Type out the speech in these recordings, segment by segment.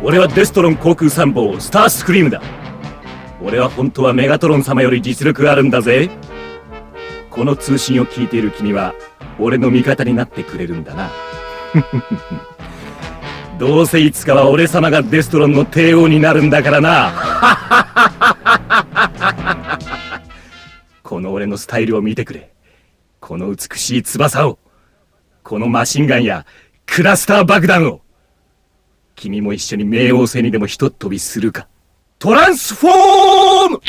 俺はデストロン航空参謀スタースクリームだ。俺は本当はメガトロン様より実力があるんだぜ。この通信を聞いている君は俺の味方になってくれるんだな。どうせいつかは俺様がデストロンの帝王になるんだからな。この俺のスタイルを見てくれ。この美しい翼を、このマシンガンやクラスター爆弾を。君も一緒に冥王星にでもひとっ飛びするか。トランスフォーム。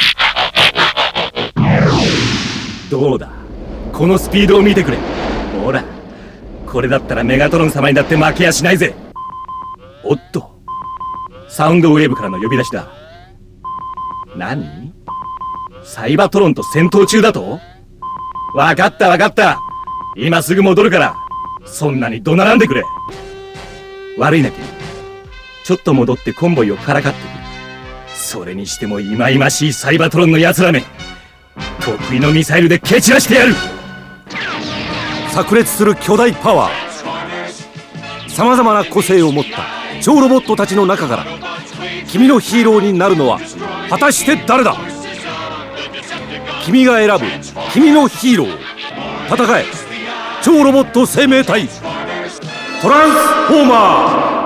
どうだ、このスピードを見てくれ。ほら、これだったらメガトロン様にだって負けやしないぜ。おっと、サウンドウェーブからの呼び出しだ。何？サイバトロンと戦闘中だと？わかったわかった。今すぐ戻るから、そんなに怒鳴らんでくれ。悪いな君。ちょっと戻ってコンボイをからかってくる。それにしても忌々しいサイバトロンの奴らめ。得意のミサイルで蹴散らしてやる。 炸裂する巨大パワー。さまざまな個性を持った超ロボットたちの中から君のヒーローになるのは果たして誰だ。君が選ぶ君のヒーロー。戦え超ロボット生命体トランスフォーマー。